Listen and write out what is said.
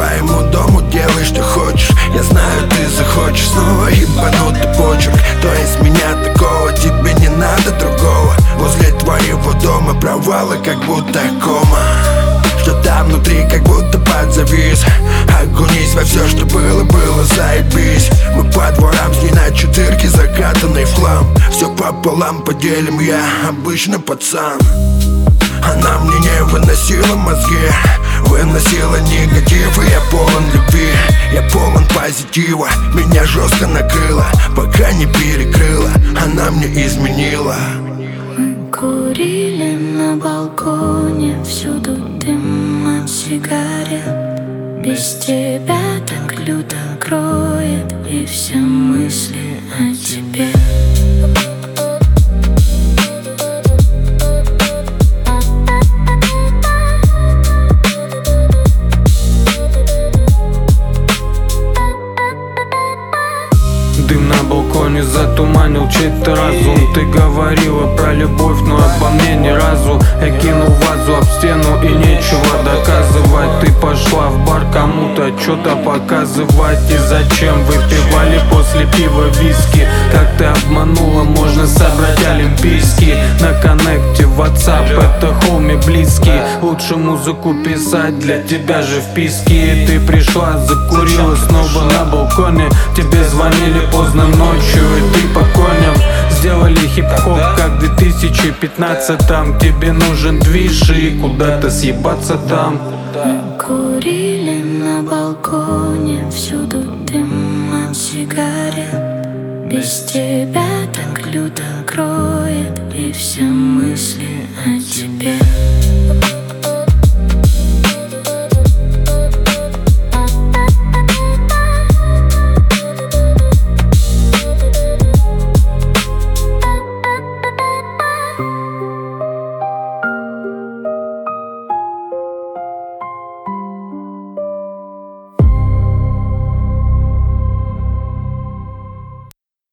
твоему дому, делай что хочешь. Я знаю, ты захочешь снова ебанутый почерк. То есть меня такого, тебе не надо другого. Возле твоего дома провалы, как будто кома. Что там внутри, как будто подзавис. Окунись во все, что было, заебись. Мы по дворам с ней на четырке, закатанный в хлам. Все пополам поделим, я обычный пацан. Она мне не выносила мозги, выносила негатив, и я полон любви. Я полон позитива, меня жестко накрыло, пока не перекрыла, она мне изменила. Мы курили на балконе, всюду дым от сигарет. Без тебя так люто кроет, и все мысли о тебе. Дым на балконе затуманил чей-то разум. Ты говорила про любовь, но обо мне ни разу. Я кинул вазу об стену и нечего доказывать. Ты пошла в бар кому-то что-то показывать. И зачем выпивали после пива виски? Как ты обманула, можно собрать олимпийский. На коннекте WhatsApp, это хоми близкий. Лучше музыку писать, для тебя же вписки. Ты пришла, закурила снова на балконе. Тебе звонили поздно ночью, и ты по коням. Сделали хип-хоп, как в 2015-м. Тебе нужен движ и куда-то съебаться там. Мы курили на балконе, всюду дым от сигарет. Без тебя так люто кроет, и все мысли о тебе.